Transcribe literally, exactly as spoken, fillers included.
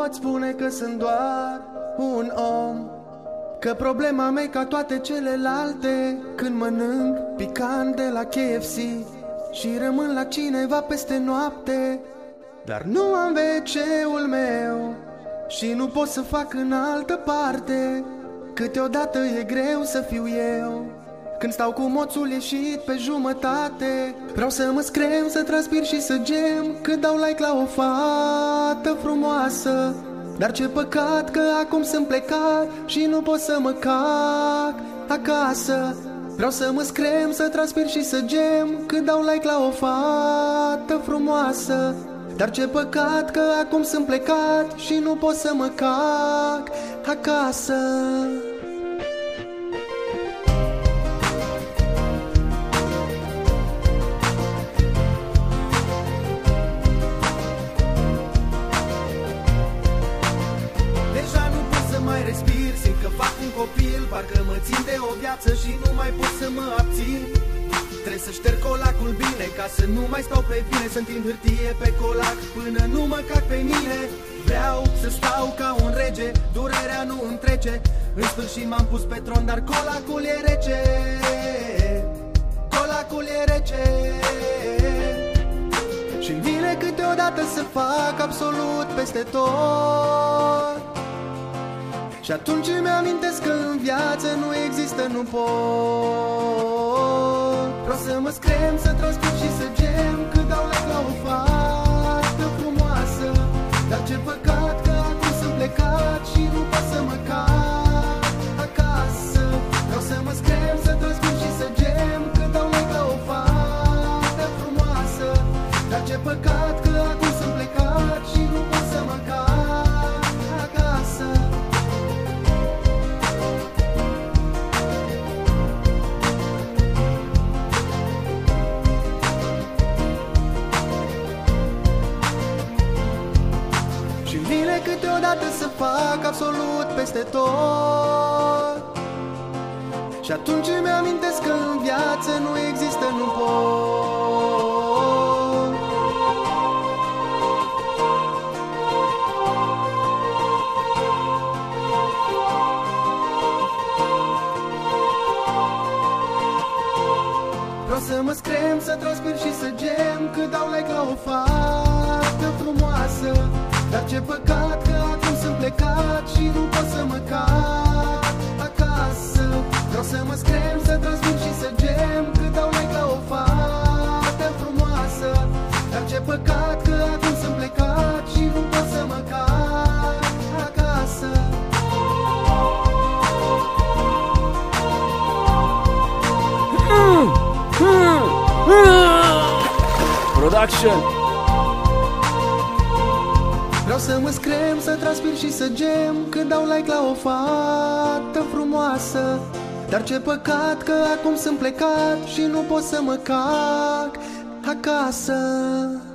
pot spune că sunt doar un om, că problema mea e ca toate celelalte. Când mănânc picant de la K F C și rămân la cineva peste noapte, dar nu am ve ce-ul meu și nu pot să fac în altă parte. Câteodată e greu să fiu eu când stau cu moțul ieșit pe jumătate. Vreau să mă screm, să transpir și să gem cât dau like la o fată frumoasă. Dar ce păcat că acum sunt plecat și nu pot să mă cac acasă. Vreau să mă screm, să transpir și să gem cât dau like la o fată frumoasă. Dar ce păcat că acum sunt plecat și nu pot să mă cac acasă. Mai respir, simt că fac un copil, parcă mă țin de o viață și nu mai pot să mă abțin. Trebuie să șterg colacul bine, ca să nu mai stau pe vine, să întind hârtie pe colac până nu mă cac pe mine. Vreau să stau ca un rege, durerea nu îmi trece. În sfârșit m-am pus pe tron, dar colacul e rece. Colacul e rece. Și-mi vine câteodată să fac absolut peste tot. Și atunci îmi amintesc că în viață nu există nu pot. Vreau să mă screm, să transpir și să gem cât dau like la o fată frumoasă. Dar ce păcat că acum sunt plecat și nu pot să mă cac acasă. Vreau să mă screm, să transpir și să gem cât dau like la o fată frumoasă. Dar ce păcat că acum sunt plecat și nu pot să mă cac acasă. Vine câteodată să fac absolut peste tot. Și atunci îmi amintesc că în viață nu există nu pot. Vreau să mă screm, să transpir și să gem cât dau like la o fată frumoasă. Dar ce păcat că acum sunt plecat și nu pot să mă cac acasă. Vreau să mă screm, să transpir și să gem cât dau like la o fată frumoasă. Dar ce păcat că acum sunt plecat și nu pot să mă cac acasă. Production. Vreau să mă screm, să transpir și să gem cât dau like la o fată frumoasă. Dar ce păcat că acum sunt plecat și nu pot să mă cac acasă.